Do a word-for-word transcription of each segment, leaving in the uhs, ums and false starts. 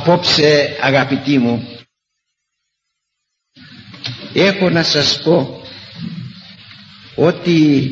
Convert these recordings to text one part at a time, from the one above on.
Απόψε, αγαπητοί μου, έχω να σας πω ότι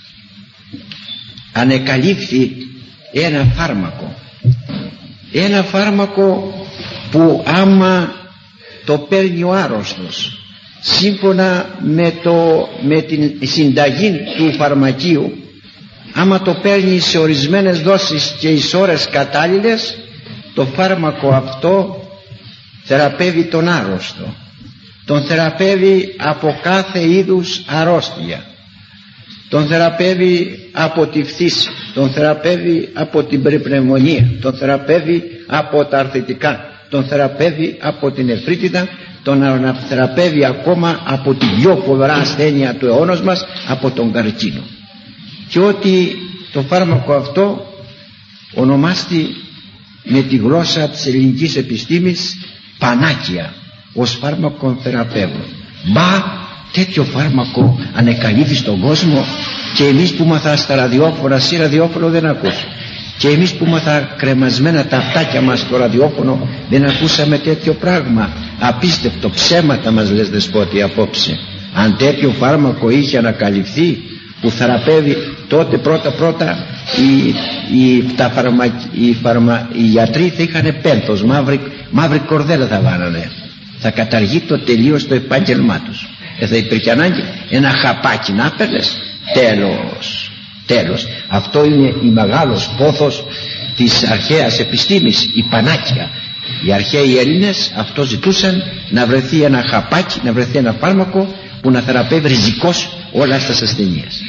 ανεκαλύφθη ένα φάρμακο, ένα φάρμακο που άμα το παίρνει ο άρρωστος σύμφωνα με, το, με την συνταγή του φαρμακείου, άμα το παίρνει σε ορισμένες δόσεις και εις ώρες κατάλληλες, το φάρμακο αυτό θεραπεύει τον άρρωστο, τον θεραπεύει από κάθε είδους αρρώστια, τον θεραπεύει από τη φθήση, τον θεραπεύει από την περιπνευμονία, τον θεραπεύει από τα αρθριτικά, τον θεραπεύει από την νεφρίτιδα, τον θεραπεύει ακόμα από την πιο φοβερά ασθένεια του αιώνος μας, από τον καρκίνο. Και ότι το φάρμακο αυτό ονομάστη με τη γλώσσα της ελληνικής επιστήμης πανάκια, ως φάρμακο θεραπεύουν. Μπα, τέτοιο φάρμακο ανεκαλύφθη στον κόσμο, και εμείς που ήμαθα στα ραδιόφωνα, εσύ ραδιόφωνο δεν ακούς, και εμείς που ήμαθα κρεμασμένα τα αυτάκια μας στο ραδιόφωνο δεν ακούσαμε τέτοιο πράγμα. Απίστευτο, ψέματα μας λες δεσπότη απόψε. Αν τέτοιο φάρμακο είχε ανακαλυφθεί που θεραπεύει, τότε πρώτα πρώτα οι, οι, τα φαρμα, οι, φαρμα, οι γιατροί θα είχαν πένθος, μαύρη, μαύρη κορδέλα θα βάνανε, θα καταργεί το τελείως το επάγγελμά τους. Δεν θα υπήρχε ανάγκη ένα χαπάκι να παίρνες. Τέλος, τέλος. Αυτό είναι η μεγάλος πόθος της αρχαίας επιστήμης, η πανάκια. Οι αρχαίοι Έλληνες αυτό ζητούσαν, να βρεθεί ένα χαπάκι, να βρεθεί ένα φάρμακο που να θεραπεύει ριζικώς όλα αυτά τις ασθενείες.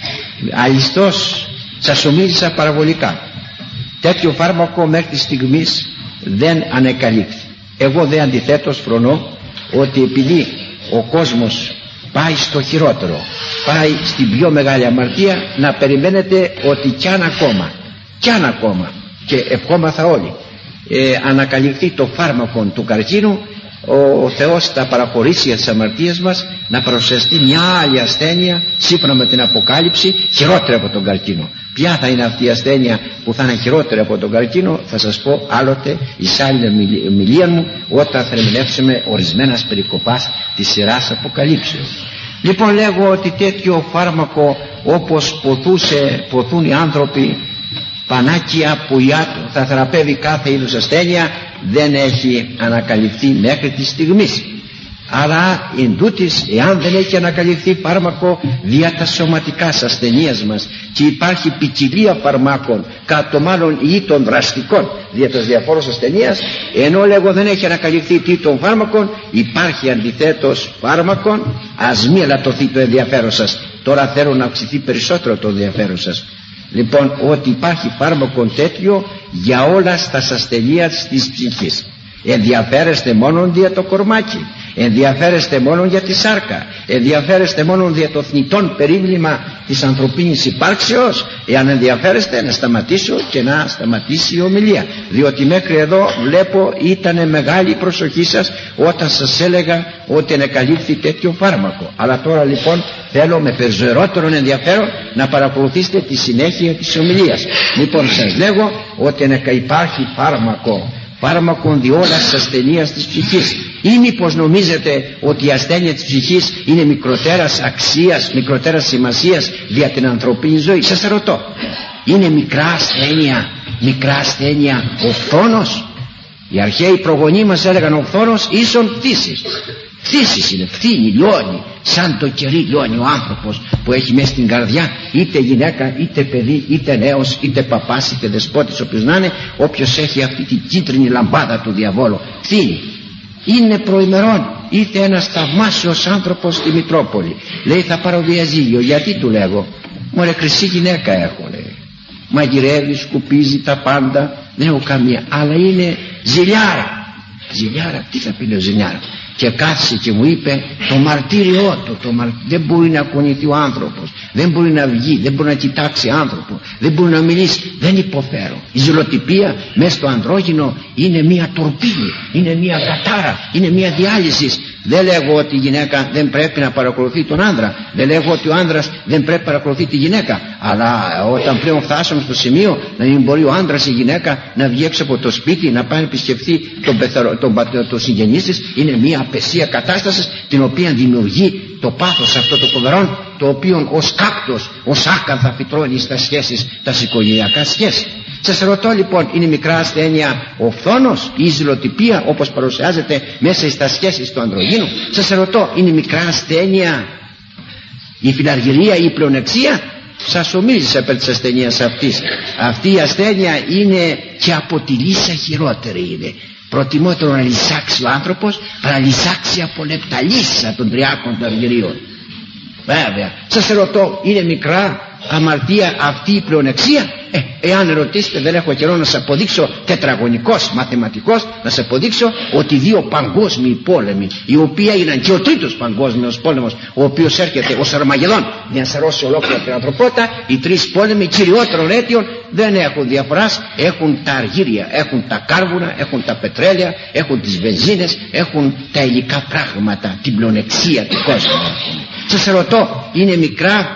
Αλιστώς σας ομίλησα παραβολικά. Τέτοιο φάρμακο μέχρι στιγμής δεν ανεκαλύφθη. Εγώ δε αντιθέτως φρονώ ότι επειδή ο κόσμος πάει στο χειρότερο, πάει στην πιο μεγάλη αμαρτία, να περιμένετε ότι κι αν ακόμα, κι αν ακόμα, και ευχόμαθα όλοι, ε, ανακαλυφθεί το φάρμακο του καρκίνου, ο Θεός θα παραχωρήσει για τις αμαρτίες μας να παρουσιαστεί μια άλλη ασθένεια σύμφωνα με την Αποκάλυψη, χειρότερη από τον καρκίνο. Ποια θα είναι αυτή η ασθένεια που θα είναι χειρότερη από τον καρκίνο, θα σας πω άλλοτε εις άλλη ομιλία μου, όταν θα ερμηνεύσουμε ορισμένας περικοπάς της σειράς Αποκαλύψεως. Λοιπόν, λέγω ότι τέτοιο φάρμακο, όπως ποθούσε, ποθούν οι άνθρωποι, πανάκια που θα θεραπεύει κάθε είδους ασθένεια, δεν έχει ανακαλυφθεί μέχρι τη στιγμή. Άρα εν τούτης, εάν δεν έχει ανακαλυφθεί φάρμακο δια τα σωματικά ασθενείας μας, και υπάρχει ποικιλία φαρμάκων, κατά το μάλλον ή των δραστικών δια της διαφόρους ασθενείας, ενώ λέγω δεν έχει ανακαλυφθεί τι των φάρμακων, υπάρχει αντιθέτως φάρμακων. Ας μη ελαττωθεί το ενδιαφέρον σας. Τώρα θέλω να αυξηθεί περισσότερο το ενδιαφέρον σας. Λοιπόν, ότι υπάρχει φάρμακο τέτοιο για όλα στα ασθενεία της ψυχής. Ενδιαφέρεστε μόνο για το κορμάκι, ενδιαφέρεστε μόνο για τη σάρκα, ενδιαφέρεστε μόνο για το θνητόν περίβλημα της ανθρωπίνης υπάρξεως. Εάν ενδιαφέρεστε, να σταματήσω και να σταματήσει η ομιλία, διότι μέχρι εδώ βλέπω ήταν μεγάλη η προσοχή σας όταν σας έλεγα ότι ανακαλύφθη τέτοιο φάρμακο. Αλλά τώρα λοιπόν θέλω με περισσότερο ενδιαφέρον να παρακολουθήσετε τη συνέχεια της ομιλίας. Λοιπόν, σας λέγω ότι υπάρχει φάρμακο, φάρμακον δι' όλα της ασθενείας της ψυχής. Ή μήπως νομίζετε ότι η ασθένεια της ψυχής είναι μικροτέρας αξίας, μικροτέρας σημασίας για την ανθρωπίνη ζωή? Σας ρωτώ, είναι μικρά ασθένεια, μικρά ασθένεια ο φθόνος? Οι αρχαίοι προγονείς μας έλεγαν ο φθόνος ίσον φθήσης. Φθήσης είναι, φθήνει, λιώνει, σαν το κερί λιώνει ο άνθρωπος που έχει μέσα στην καρδιά, είτε γυναίκα, είτε παιδί, είτε νέος, είτε παπάς, είτε δεσπότης, όποιος να είναι, όποιος έχει αυτή την κίτρινη λαμπάδα του διαβόλου. Φθήνει. Είναι προημερών. Ήρθε ένας θαυμάσιος άνθρωπος στη Μητρόπολη. Λέει, θα πάρω διαζύγιο. Γιατί, του λέγω? Μωρέ, χρυσή γυναίκα έχω, λέει. Μαγειρεύει, σκουπίζει τα πάντα, δεν έχω καμία. Αλλά είναι ζηλιάρα. Ζηλιάρα, τι θα πει ο ζηλιάρα? Και κάθισε και μου είπε το μαρτύριό του, το μαρ... δεν μπορεί να κουνηθεί ο άνθρωπος, δεν μπορεί να βγει, δεν μπορεί να κοιτάξει άνθρωπο, δεν μπορεί να μιλήσει. Δεν υποφέρω. Η ζηλοτυπία μέσα στο ανδρόγυνο είναι μια τορπίλη, είναι μια κατάρα, είναι μια διάλυση. Δεν λέγω ότι η γυναίκα δεν πρέπει να παρακολουθεί τον άνδρα, δεν λέγω ότι ο άνδρας δεν πρέπει να παρακολουθεί τη γυναίκα, αλλά όταν πλέον φτάσαμε στο σημείο να μην μπορεί ο άνδρας ή η γυναίκα να βγει έξω από το σπίτι, να πάει να επισκεφθεί τον, πεθαρο, τον, τον, τον συγγενή της, είναι μια απεσία κατάσταση την οποία δημιουργεί το πάθος αυτό το φοβερό, το οποίο ως κάκτος, ως άκανθα φυτρώνει στα σχέσεις, τα οικογενειακά σχέσεις. Σας ρωτώ λοιπόν, είναι μικρά ασθένεια ο φθόνος ή η ζηλοτυπία όπως παρουσιάζεται μέσα στα σχέσεις του ανδρογίνου? Σας ρωτώ, είναι μικρά ασθένεια η φιλαργυρία ή η πλεονεξία? Σας ομίλησα περί της ασθενείας αυτής. Αυτή η ασθένεια είναι και από τη λύσα χειρότερη είναι. Προτιμότερο να λυσάξει ο άνθρωπος παρά να λυσάξει από λεπτά λύσα των τριάκων των αργυρίων. Βέβαια, σας ρωτώ, είναι μικρά αμαρτία αυτή η πλεονεξία? Ε, εάν ρωτήσετε, δεν έχω καιρό να σας αποδείξω, τετραγωνικός μαθηματικός, να σας αποδείξω ότι δύο παγκόσμιοι πόλεμοι, οι οποίοι έγιναν και ο τρίτος παγκόσμιος πόλεμος, ο οποίος έρχεται ως Αρμαγεδόν να σαρώσει ολόκληρη την ανθρωπότητα, οι τρεις πόλεμοι κυριότερων αίτιων δεν έχουν διαφοράς, έχουν τα αργύρια, έχουν τα κάρβουνα, έχουν τα πετρέλαια, έχουν τις βενζίνες, έχουν τα υλικά πράγματα, την πλεονεξία του κόσμου. Σας ρωτώ, είναι μικρά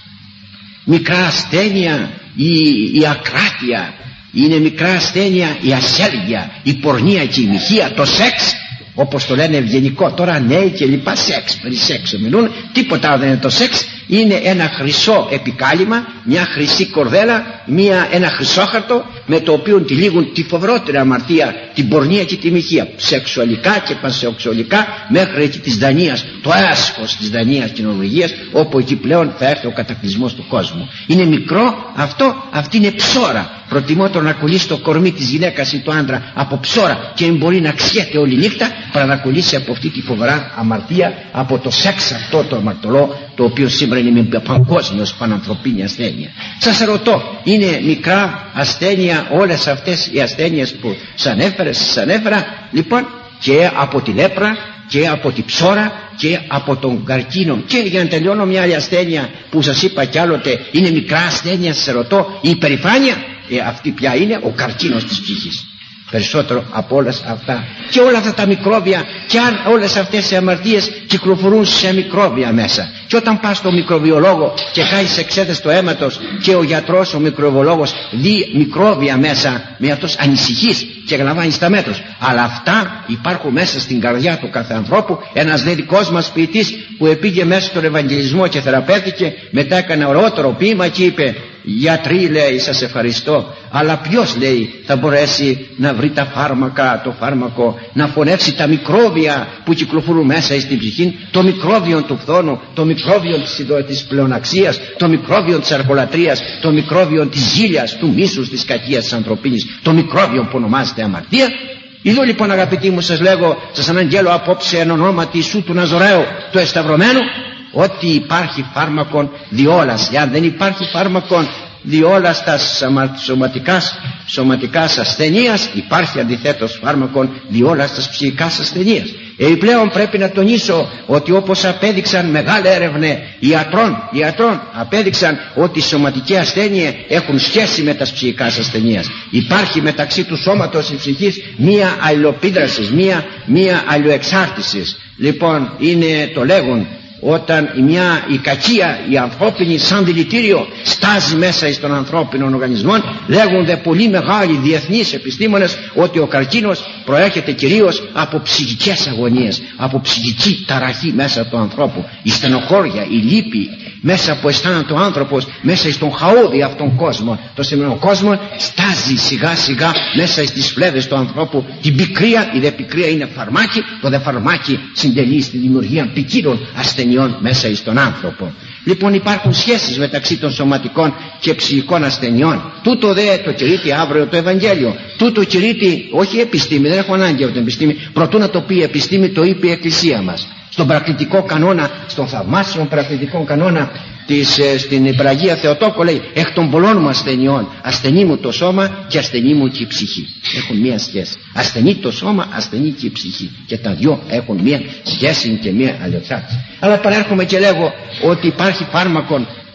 μικρά ασθένεια η, η ακράτεια, είναι μικρά ασθένεια η ασέλγεια, η πορνεία και η μοιχεία, το σεξ όπως το λένε ευγενικό τώρα νέοι και λοιπά, σεξ, περί σεξ μιλούν, τίποτα άλλο δεν είναι το σεξ, είναι ένα χρυσό επικάλυμα, μια χρυσή κορδέλα, μια, ένα χρυσόχαρτο με το οποίο τυλίγουν τη φοβερότερη αμαρτία, την πορνεία και τη μοιχεία, σεξουαλικά και πανσεξουαλικά, μέχρι εκεί της Δανίας, το έσχος της Δανίας και Νορβηγίας, όπου εκεί πλέον θα έρθει ο κατακλυσμός του κόσμου. Είναι μικρό αυτό, αυτή είναι ψώρα. Προτιμότερο να κολλήσει το κορμί της γυναίκας ή του άντρα από ψώρα και μην μπορεί να ξιέται όλη νύχτα, παρά να κολλήσει από αυτή τη φοβερά αμαρτία, από το σεξ αυτό το αμαρτωλό, το οποίο σήμερα είναι μια παγκόσμιος πανανθρωπίνη ασθένεια. Σας ρωτώ, είναι μικρά ασθένεια όλες αυτές οι ασθένειες που σας ανέφερα, σας ανέφερα λοιπόν, και από τη λέπρα και από τη ψώρα και από τον καρκίνο? Και για να τελειώνω, μια άλλη ασθένεια που σας είπα κι άλλοτε, είναι μικρά ασθένεια, σας ρωτώ, η υπερηφάνεια. Ε, αυτή πια είναι ο καρκίνος της ψυχής, περισσότερο από όλες αυτά. Και όλα αυτά τα μικρόβια, και αν όλες αυτές οι αμαρτίες κυκλοφορούν σε μικρόβια μέσα, και όταν πας στο μικροβιολόγο και κάνεις εξέταση του αίματος και ο γιατρός, ο μικροβιολόγος δει μικρόβια μέσα, με αυτός ανησυχείς και λαμβάνεις τα μέτρα. Αλλά αυτά υπάρχουν μέσα στην καρδιά του κάθε ανθρώπου. Ένας δε δικός μας ποιητής που επήγε μέσα στον Ευαγγελισμό και θεραπεύτηκε, μετά έκανε ωραιότερο ποίημα και είπε: γιατροί, λέει, σας ευχαριστώ, αλλά ποιος, λέει, θα μπορέσει να βρει τα φάρμακα, το φάρμακο να φωνεύσει τα μικρόβια που κυκλοφορούν μέσα στην ψυχή, το μικρόβιο του φθόνου, το μικρόβιο της πλεοναξίας, το μικρόβιο της αρχολατρίας, το μικρόβιο της ζήλιας, του μίσους, της κακίας της ανθρωπίνης, το μικρόβιο που ονομάζεται αμαρτία. Εδώ λοιπόν, αγαπητοί μου, σας λέγω, σας αναγγέλω απόψε εν ονόματι Ιησού του Ναζωραίου, του εσταυρωμένου, ότι υπάρχει φάρμακον διόλας. Εάν δεν υπάρχει φάρμακον διόλας τα σωματικάς, σωματικάς ασθενείας, υπάρχει αντιθέτως φάρμακον διόλας τα ψυχικάς ασθενείας. Επιπλέον πρέπει να τονίσω ότι όπως απέδειξαν μεγάλα έρευνα ιατρών, ιατρών απέδειξαν ότι οι σωματικές ασθένειες έχουν σχέση με τα ψυχικές ασθενείες. Υπάρχει μεταξύ του σώματος και ψυχής μία αλληλοπίδραση, μία, μία αλληλοεξάρτηση. Λοιπόν, είναι το λέγον, όταν η, μια, η κακία, η ανθρώπινη σαν δηλητήριο στάζει μέσα στον ανθρώπινο οργανισμό, λέγονται πολύ μεγάλοι διεθνείς επιστήμονες ότι ο καρκίνος προέρχεται κυρίως από ψυχικές αγωνίες, από ψυχική ταραχή μέσα του ανθρώπου, η στενοχώρια, η λύπη, μέσα που αισθάνεται ο άνθρωπος, μέσα στον χαόδη αυτόν κόσμο, το σημερινό κόσμο, στάζει σιγά σιγά μέσα στις φλέβες του ανθρώπου την πικρία. Η δε πικρία είναι φαρμάκι, το δε φαρμάκι συντελεί στη δημιουργία ποικίλων ασθενειών μέσα στον άνθρωπο. Λοιπόν, υπάρχουν σχέσεις μεταξύ των σωματικών και ψυχικών ασθενειών. Τούτο δε το κηρύττει αύριο το Ευαγγέλιο. Τούτο κηρύττει όχι η επιστήμη, δεν έχω ανάγκη από την επιστήμη. Προτού να το πει η επιστήμη, το είπε η Εκκλησία μας. Στον πρακτικό κανόνα, στον θαυμάσιο πρακτικό κανόνα της, ε, στην Υπεραγία Θεοτόκο λέει: εκ των πολλών μου ασθενειών, ασθενεί μου το σώμα και ασθενεί μου και η ψυχή. Έχουν μία σχέση. Ασθενεί το σώμα, ασθενεί και η ψυχή. Και τα δυο έχουν μία σχέση και μία αλληλεξάρτηση. Αλλά παρέρχομαι και λέγω ότι υπάρχει φάρμακον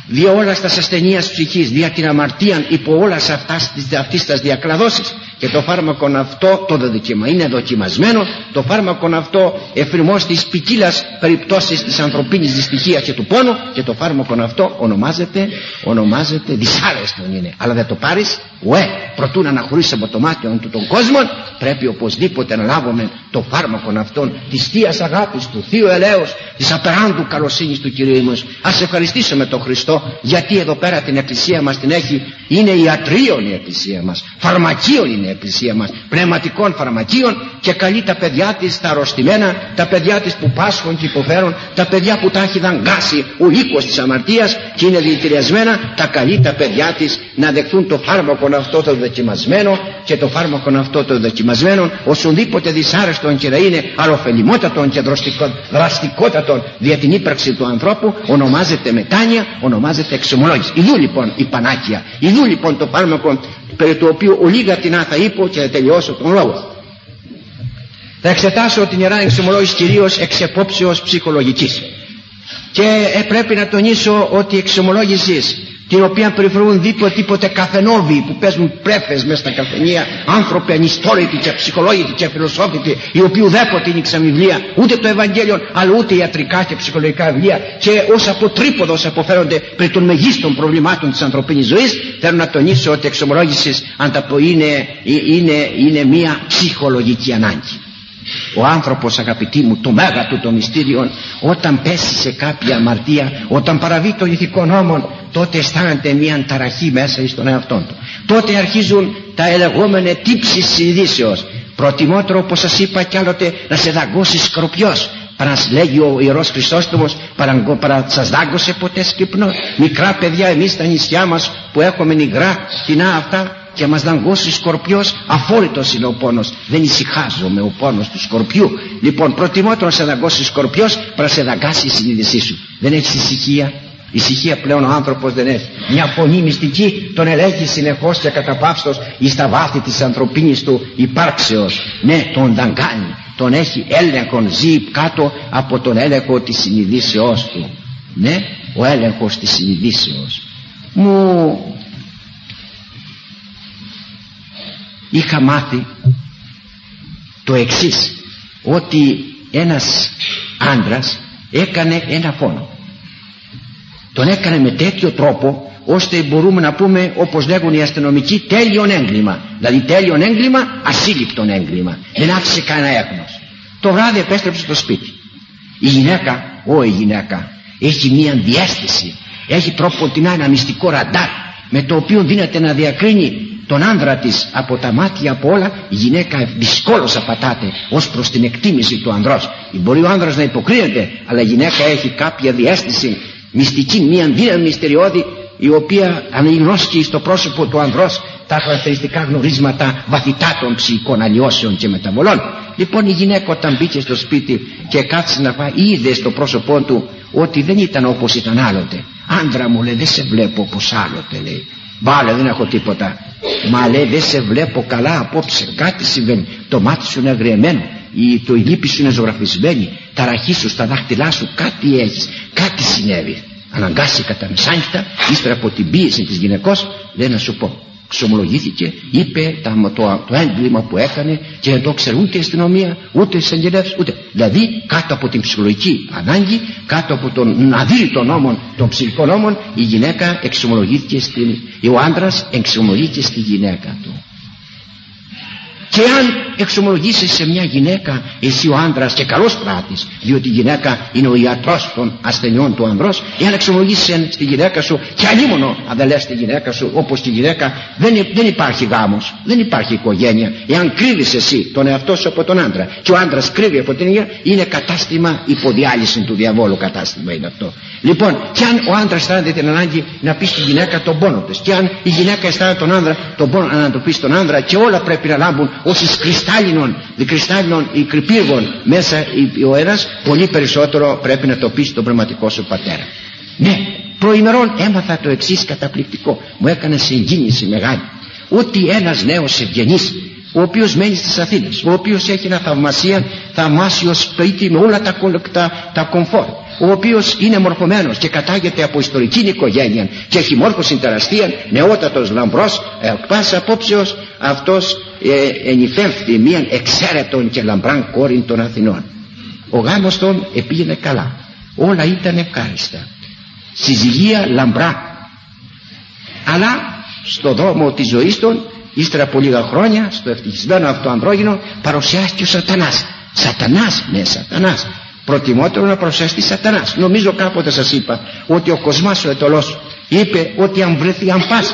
δια όλας τας ασθενείας ψυχής, δια την αμαρτίαν υπό όλας αυτάς, αυτής τας διακλαδώσεις. Και το φάρμακον αυτό το δοκιμα, είναι δοκιμασμένο, το φάρμακον αυτό εφηρμός της ποικίλας περιπτώσεις της ανθρωπίνης δυστυχίας και του πόνου, και το φάρμακον αυτό ονομάζεται, ονομάζεται δυσάρεστον είναι. Αλλά δεν το πάρεις, ουε, προτού να αναχωρήσεις από το μάτιο του των κόσμων, πρέπει οπωσδήποτε να λάβουμε το φάρμακον αυτόν της Θείας αγάπης, του Θείου ελέους, της απεράντου καλοσύνης του Κυρίου μας. Ας ευχαριστήσουμε τον Χριστό, γιατί εδώ πέρα την εκκλησία μας την έχει, είναι ιατρίων η εκκλησία μας, φαρμακείων είναι η εκκλησία μας, πνευματικών φαρμακείων, και καλεί τα παιδιά της τα αρρωστημένα, τα παιδιά της που πάσχουν και υποφέρουν, τα παιδιά που τα έχει δαγκάσει ο οίκος της αμαρτίας και είναι δηλητηριασμένα, τα καλεί τα παιδιά της να δεχθούν το φάρμακο αυτό το δοκιμασμένο, και το φάρμακο αυτό το δοκιμασμένο όσονδήποτε δυσάρεστον και να είναι, αλλά ωφελημότατον και δραστικότατον δια την ύπαρξη του ανθρώπου, ονομάζεται μετάνοια, ονομάζεται εξομολόγηση. Ιδού λοιπόν η πανάκια, ιδού λοιπόν το φάρμακο, περί του οποίου ολίγα τεινά θα είπω και θα τελειώσω τον λόγο. Θα εξετάσω την Ιερά Εξομολόγηση κυρίως εξ επόψεως ψυχολογικής, και ε, πρέπει να τονίσω ότι η εξομολόγηση, την οποία περιφρονούν δίποτε τίποτε καφενόβοι που παίζουν πρέφες μέσα στα καφενεία, άνθρωποι ανιστόρητοι και ψυχολόγητοι και φιλοσόφητοι, οι οποίοι ουδέποτε άνοιξαν βιβλία, ούτε το Ευαγγέλιο, αλλά ούτε ιατρικά και ψυχολογικά βιβλία, και ως από τρίποδος αποφέρονται περί των μεγίστων προβλημάτων της ανθρωπίνης ζωής. Θέλω να τονίσω ότι η εξομολόγηση είναι, είναι, είναι μια ψυχολογική ανάγκη. Ο άνθρωπος, αγαπητοί μου, το μέγα του το μυστήριο, όταν πέσει σε κάποια αμαρτία, όταν παραβεί των ηθικών νόμων, τότε αισθάνεται μια ταραχή μέσα στον εαυτό του. Τότε αρχίζουν τα ελεγόμενα τύψεις συνειδήσεως. Προτιμότερο, όπως σας είπα κι άλλοτε, να σε δαγκώσει σκορπιός, παρά λέγει ο Ιερός Χρυσόστομος, παρά, παρά σας δάγκωσε ποτέ σκυπνός. Μικρά παιδιά εμείς στα νησιά μας που έχουμε υγρά κοινά αυτά, και μας δαγκώσει σκορπιός, αφόρητος είναι ο πόνος. Δεν ησυχάζομαι ο πόνος του σκορπιού. Λοιπόν, προτιμότερο να σε δαγκώσει σκορπιός παρά σε δαγκάσει η συνείδησή σου. Δεν έχεις ησυχία. Ησυχία πλέον ο άνθρωπος δεν έχει. Μια φωνή μυστική τον ελέγχει συνεχώς και καταπαύστος εις τα βάθη της ανθρωπίνης του υπάρξεως. Ναι, τον δαγκάνει, τον έχει έλεγχον, ζει κάτω από τον έλεγχο της συνειδήσεώς του. Ναι, ο έλεγχος της συνειδήσεως. Μου είχα μάθει το εξής, ότι ένας άντρας έκανε ένα φόνο. Τον έκανε με τέτοιο τρόπο ώστε μπορούμε να πούμε, όπως λέγουν οι αστυνομικοί, τέλειον έγκλημα. Δηλαδή τέλειον έγκλημα, ασύλληπτον έγκλημα. Δεν άφησε κανένα έγνος. Το βράδυ επέστρεψε στο σπίτι. Η γυναίκα, ό, η γυναίκα έχει μία διαίσθηση, έχει τρόπο την ένα μυστικό ραντάρ, με το οποίο δύναται να διακρίνει τον άνδρα της από τα μάτια, από όλα. Η γυναίκα δυσκόλως απατάται ως προς την εκτίμηση του ανδρός. Μπορεί ο άνδρας να υποκρίνεται, αλλά η γυναίκα έχει κάποια διαίσθηση μυστική, μία δύναμη μυστηριώδη, η οποία αναγνώσκει στο πρόσωπο του ανδρός τα χαρακτηριστικά γνωρίσματα βαθυτά των ψυχικών αλλοιώσεων και μεταβολών. Λοιπόν, η γυναίκα όταν μπήκε στο σπίτι και κάθισε να φάει, είδε στο πρόσωπό του ότι δεν ήταν όπως ήταν άλλοτε. Άντρα μου, λέει, δεν σε βλέπω όπως άλλοτε, λέει. Μπάλε, δεν έχω τίποτα. Μα λέει, δεν σε βλέπω καλά απόψε, κάτι συμβαίνει. Το μάτι σου είναι αγριεμένο, η, το η λύπη σου είναι ζωγραφισμένη, τα ραχή σου στα δάχτυλά σου, κάτι έχεις, κάτι συνέβη. Αναγκάστηκε κατά μεσάνυχτα, ύστερα από την πίεση της γυναικός, δεν να σου πω. Ξομολογήθηκε, είπε το, το, το έγκλημα που έκανε, και δεν το ξέρει ούτε η αστυνομία, ούτε οι εισαγγελεύσεις, ούτε. Δηλαδή, κάτω από την ψυχολογική ανάγκη, κάτω από τον αδύρυτο νόμο, των ψυχικών νόμων, η γυναίκα εξομολογήθηκε στην, ο άντρας εξομολογήθηκε στη γυναίκα του. Και αν εξομολογήσεις σε μια γυναίκα, εσύ ο άντρας, και καλός πράτης, διότι η γυναίκα είναι ο ιατρός των ασθενειών του ανδρός, εάν εξομολογήσεις στη γυναίκα σου, και αλλήμωνο αν δεν λες στη γυναίκα σου όπως τη γυναίκα, δεν, δεν υπάρχει γάμος, δεν υπάρχει οικογένεια. Εάν κρύβεις εσύ τον εαυτό σου από τον άντρα, και ο άντρας κρύβει από την γυναίκα, είναι κατάστημα υποδιάλυση του διαβόλου, κατάστημα είναι αυτό. Λοιπόν, και αν ο άντρας αισθάνεται την ανάγκη να πει στη γυναίκα τον πόνο της, και αν η γυναίκα αισθάνεται τον άντρα τον πόνο να το πει στον άντρα, και όλα πρέπει να λάμπουν ως εις κρυστάλλινων, κρυστάλλινων ή κρυπήργων μέσα ο ένας, πολύ περισσότερο πρέπει να το πει στον πνευματικό σου πατέρα. Ναι, προημερών έμαθα το εξής καταπληκτικό, μου έκανε συγκίνηση μεγάλη, ότι ένας νέος ευγενής, ο οποίος μένει στις Αθήνες, ο οποίος έχει ένα θαυμασία, θαυμάσιο σπίτι με όλα τα, τα, τα κομφόρ, ο οποίος είναι μορφωμένος και κατάγεται από ιστορική οικογένεια και έχει μόρφωση τεραστία, νεότατος λαμπρός, εκ πάσης απόψεως αυτός ε, ενηφεύθη μίαν εξαίρετον και λαμπράν κόρην των Αθηνών. Ο γάμος των επήγαινε καλά, όλα ήταν ευχάριστα, συζυγία λαμπρά. Αλλά στο δρόμο της ζωής των, ύστερα από λίγα χρόνια, στο ευτυχισμένο αυτό ανδρόγυνο παρουσιάστηκε ο Σατανάς. Σατανάς, ναι, Σατανάς. Προτιμότερο να προσέστη Σατανάς. Νομίζω κάποτε σας είπα ότι ο Κοσμάς ο Ετωλός είπε ότι αν βρεθεί, αν πας,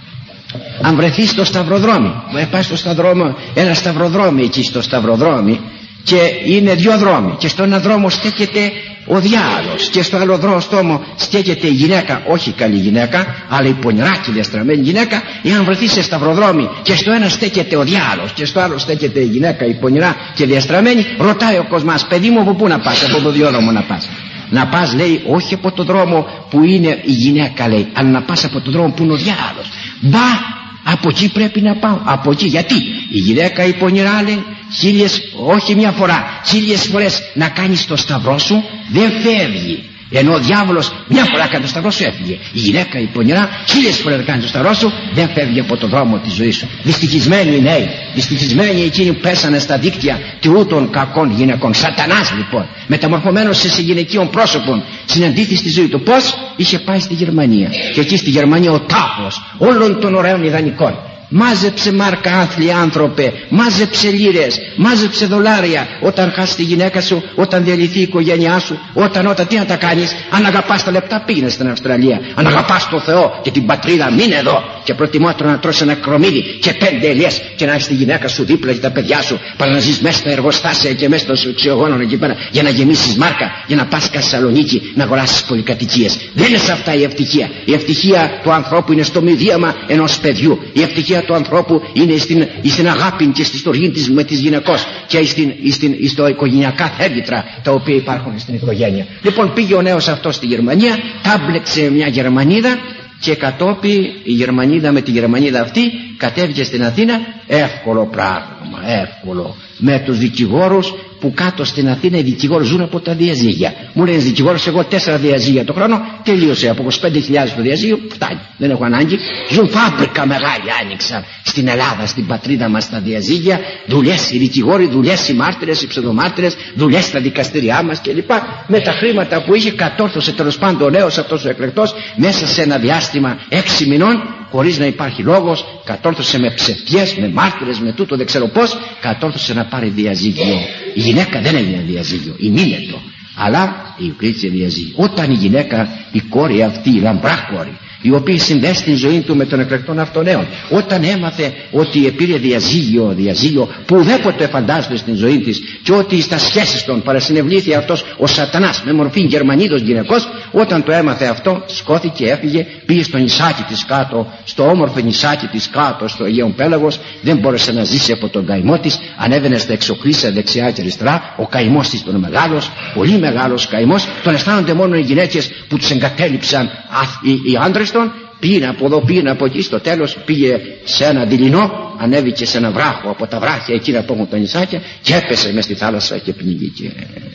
αν βρεθεί στο σταυροδρόμι, ε, πας στο σταυροδρόμι, ένα σταυροδρόμι εκεί στο σταυροδρόμι, και είναι δύο δρόμοι, και στον ένα δρόμο στέκεται ο διάολος και στο άλλο δρόμο στόμο στέκεται η γυναίκα, όχι καλή γυναίκα, αλλά η πονηρά και διαστραμμένη γυναίκα. Εάν βρεθεί σε σταυροδρόμι και στο ένα στέκεται ο διάολος και στο άλλο στέκεται η γυναίκα, η πονηρά και διαστραμμένη, ρωτάει ο Κοσμάς, παιδί μου, από πού να πας, από το διόδρομο να πας? Να πας, λέει, όχι από το δρόμο που είναι η γυναίκα, λέει, αλλά να πας από το δρόμο που είναι ο διάολος. Μπα, από εκεί πρέπει να πάω, από εκεί. Γιατί η γυναίκα η πονηρά, λέει, χίλιες, όχι μια φορά, χίλιες φορές να κάνεις το σταυρό σου δεν φεύγει, ενώ ο διάβολος μια φορά κάνει το σταυρό σου έφυγε. Η γυναίκα η πονηρά χίλιες φορές να κάνει το σταυρό σου δεν φεύγει από το δρόμο της ζωής σου. Δυστυχισμένοι οι νέοι, δυστυχισμένοι εκείνοι που πέσανε στα δίκτυα τυού των κακών γυναικών. Σατανάς λοιπόν, μεταμορφωμένος σε γυναικείων πρόσωπων, συναντήθη στη ζωή του. Πώς? Είχε πάει στη Γερμανία, και εκεί στη Γερμανία ο τάφος όλων των ωραίων ιδανικών. Μάζεψε μάρκα άθλοι άνθρωπε, μάζεψε λίρες, μάζεψε δολάρια. Όταν χάσει τη γυναίκα σου, όταν διαλυθεί η οικογένειά σου, όταν, όταν, τι να τα κάνεις? Αν αγαπάς τα λεπτά, πήγαινε στην Αυστραλία. Αν αγαπάς το Θεό και την πατρίδα, μείνε εδώ. Και προτιμότερο να τρως ένα κρομίδι και πέντε ελιές και να έχεις τη γυναίκα σου δίπλα και τα παιδιά σου, παρά να ζεις μέσα στα εργοστάσια και μέσα των οξυογόνων εκεί πέρα για να γεμίσεις μάρκα, για να πας στη Θεσσαλονίκη να αγοράσεις πολυκατοικίες. Δεν είναι σε αυτά η ευτυχία. Η ευτυχία του ανθρώπου είναι στο μηδίαμα ενός παιδιού. Η ευτυχία του ανθρώπου είναι στην, στην αγάπη και στη στοργή της με τις γυναικός και στην, στην, στο οικογενειακά θέρμητρα τα οποία υπάρχουν στην οικογένεια. Λοιπόν, πήγε ο νέος αυτός στη Γερμανία, τάμπλεξε μια Γερμανίδα και κατόπιν η Γερμανίδα με τη Γερμανίδα αυτή κατέβηκε στην Αθήνα. Εύκολο πράγμα, εύκολο. Με τους δικηγόρους που κάτω στην Αθήνα οι δικηγόροι ζουν από τα διαζύγια. Μου λένε δικηγόρος, εγώ τέσσερα διαζύγια το χρόνο, τελείωσε. Από είκοσι πέντε χιλιάδες το διαζύγιο, φτάνει, δεν έχω ανάγκη. Ζουν φάμπρικα μεγάλη, άνοιξαν στην Ελλάδα, στην πατρίδα μας τα διαζύγια. Δουλειές οι δικηγόροι, δουλειές οι μάρτυρες, οι ψευδομάρτυρες, δουλειές στα δικαστήριά μας κλπ. Με τα χρήματα που είχε κατόρθωσε τέλος πάντων ο νέος αυτός ο εκλεκτός μέσα σε ένα διάστημα έξι μηνών, χωρίς να υπάρχει λόγος, κατόρθωσε με ψευτιές, με μάρτυρες, με τούτο δεν ξέρω πώς, κατόρθωσε να πάρει διαζύγιο. Η γυναίκα δεν έγινε διαζύγιο, η μήνετο, αλλά η Ουκρίτια διαζύγιο. Όταν η γυναίκα, η κόρη αυτή, η λαμπρά κόρη, η οποία συνδέσει την ζωή του με τον εκλεκτόν αυτόν νέον, όταν έμαθε ότι επήρε διαζύγιο, διαζύγιο που ουδέποτε φαντάζεται στην ζωή της, και ότι στα σχέσεις των παρασυνευλήθη αυτός ο Σατανάς με μορφή Γερμανίδος γυναικός, όταν το έμαθε αυτό, σκόθηκε, έφυγε, πήγε στο νησάκι της κάτω, στο όμορφο νησάκι της κάτω, στο Αιγαίον Πέλαγος, δεν μπόρεσε να ζήσει από τον καημό της, ανέβαινε στα εξοκρίσια δεξιά και αριστερά, ο καημός της ήταν μεγάλος, πολύ μεγάλος καημός, τον αισθάνονται μόνο οι γυναίκες που τους εγκατέλειψαν οι, οι άντρες. Πήγε από εδώ, πήγε από εκεί, στο τέλος πήγε σε ένα δειλινό, ανέβηκε σε ένα βράχο από τα βράχια εκείνα που έχουν τα νησάκια και έπεσε μες στη θάλασσα και πνίγηκε.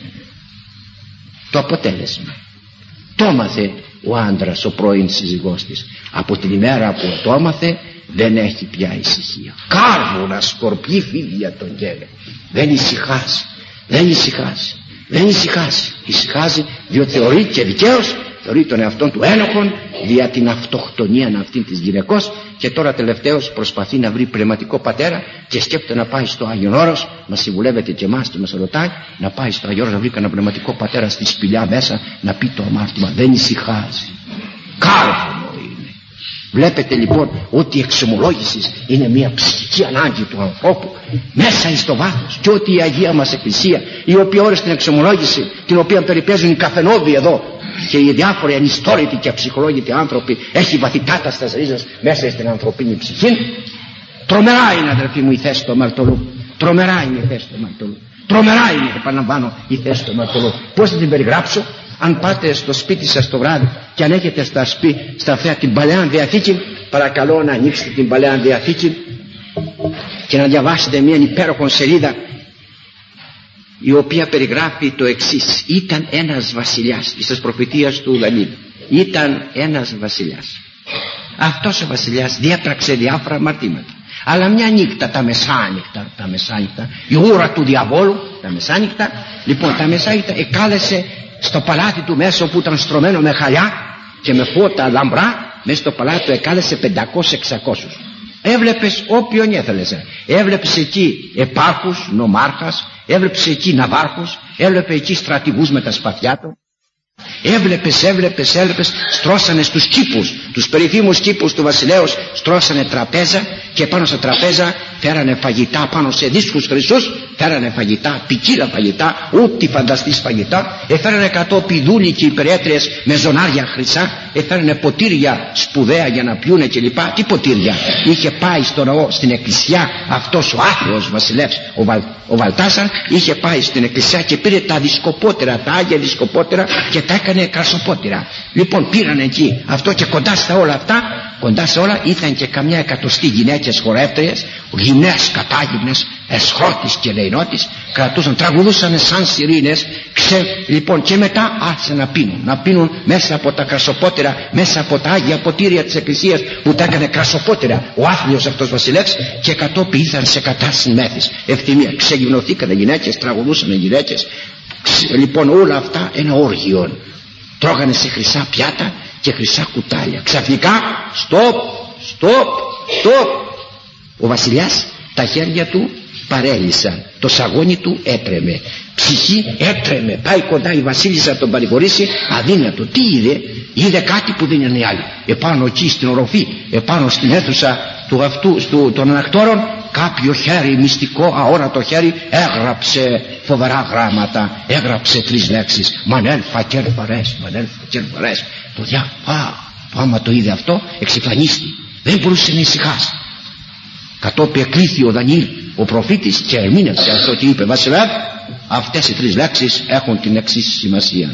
Το αποτέλεσμα το έμαθε ο άντρας, ο πρώην σύζυγός της. Από την ημέρα που το έμαθε δεν έχει πια ησυχία. Κάρβουνα, σκορπιοί, φίδια τον καίγε. Δεν ησυχάζει, δεν ησυχάζει, δεν ησυχάζει. Ησυχάζει διότι θεωρεί και δικαίως, θεωρεί τον εαυτόν του ένοχον δια την αυτοκτονία αυτήν της γυναικός, και τώρα τελευταίως προσπαθεί να βρει πνευματικό πατέρα και σκέφτεται να πάει στο Άγιον Όρος. Μας συμβουλεύεται και εμάς και μας ρωτάει να πάει στο Άγιον Όρος να βρει κανένα πνευματικό πατέρα στη σπηλιά μέσα να πει το αμάρτημα. Δεν ησυχάζει, κάρβουνο είναι. Βλέπετε λοιπόν ότι η εξομολόγηση είναι μια ψυχική ανάγκη του ανθρώπου μέσα εις το βάθος, και ότι η Αγία μας Εκκλησία, η οποία ώρες την εξομολόγηση, την οποία περιπέζουν οι καφενόβοι εδώ και οι διάφοροι ανιστόρητοι και αψυχολόγητοι άνθρωποι, έχει βαθυτάτα στα ρίζες μέσα στην ανθρωπίνη ψυχή. Τρομερά είναι, αδερφοί μου, η θέση του αμαρτωλού. Τρομερά είναι η θέση του αμαρτωλού. Τρομερά είναι, επαναλαμβάνω, η θέση του αμαρτωλού. Πώς θα την περιγράψω? Αν πάτε στο σπίτι σας το βράδυ και αν έχετε στα σπί, στα αυτιά την Παλαιά Διαθήκη, παρακαλώ να ανοίξετε την Παλαιά Διαθήκη και να διαβάσετε μια υπέροχη σελίδα η οποία περιγράφει το εξής: ήταν ένας βασιλιάς, στις προφητείες του Δανείλ, ήταν ένας βασιλιάς. Αυτός ο βασιλιάς διέπραξε διάφορα αμαρτήματα, αλλά μια νύχτα, τα μεσάνυχτα, τα μεσάνυχτα, η ούρα του διαβόλου, τα μεσάνυχτα, λοιπόν τα μεσάνυχτα εκάλεσε στο παλάτι του μέσα, που ήταν στρωμένο με χαλιά και με φώτα λαμπρά, μέσα στο παλάτι του εκάλεσε πεντακόσιους εξακόσιους. Έβλεπες όποιον έθελες, έβλεπες εκεί επάρχους, νομάρχας, έβλεπες εκεί ναυάρχους, έβλεπες εκεί στρατηγούς με τα σπαθιά του. Έβλεπες, έβλεπες, έβλεπες, στρώσανε στους κήπους, τους περίφημους κήπους του βασιλέως, στρώσανε τραπέζα και πάνω στα τραπέζα φέρανε φαγητά, πάνω σε δίσκους χρυσούς φέρανε φαγητά, ποικίλα φαγητά, ούτε φανταστείς φαγητά. Έφερανε εκατό πηδούλοι και υπερέτριες με ζωνάρια χρυσά, έφερανε ποτήρια σπουδαία για να πιούνε κλπ. Τι ποτήρια? Είχε πάει στο ναό, στην εκκλησιά, αυτός ο άθεος βασιλεύς, ο, Βαλ, ο Βαλτάσαρ, είχε πάει στην εκκλησιά και πήρε τα δισκοπότερα, τα άγια δισκοπότερα και τα έκανε κρασοπότηρα. Λοιπόν πήραν εκεί αυτό, και κοντά στα όλα αυτά, κοντά σε όλα ήταν και καμιά εκατοστή γυναίκες χορεύτριες, γυμνές κατάγυμνες, εσχρότης και λεϊνότης, κρατούσαν, τραγουδούσαν σαν σιρήνες. Ξε... λοιπόν και μετά άρχισαν να πίνουν, να πίνουν μέσα από τα κρασοπότηρα, μέσα από τα άγια ποτήρια της εκκλησίας που τα έκανε κρασοπότηρα ο άθλιος αυτός βασιλεύς, και κατόπιν ήρθαν σε κατάσταση μέθης, ευθυμία, ξεγυμνοθήκανε γυναίκες, τραγουδούσαν γυναίκες. Λοιπόν όλα αυτά ένα όργιο, τρώγανε σε χρυσά πιάτα και χρυσά κουτάλια. Ξαφνικά στοπ, στοπ, στοπ, ο βασιλιάς τα χέρια του παρέλυσαν, το σαγόνι του έτρεμε, ψυχή έτρεμε, πάει κοντά η βασίλισσα τον παρηγορήσει, αδύνατο. Τι είδε? Είδε κάτι που δεν είναι οι άλλοι. Επάνω εκεί στην οροφή, επάνω στην αίθουσα του αυτού, του, των ανακτόρων, κάποιο χέρι, μυστικό αόρατο χέρι, έγραψε φοβερά γράμματα, έγραψε τρεις λέξεις: Μανέλ Φακέρ Φαρές, Μανέλ Φακέρ Φαρές. Το διά, α, άμα το είδε αυτό, εξυφανίστη, δεν μπορούσε να ησυχάσει. Κατόπιν εκλήθη ο Δανιήλ, ο προφήτης, και ερμήνευσε αυτό και είπε: Βασιλεύ, αυτές οι τρεις λέξεις έχουν την εξής σημασία: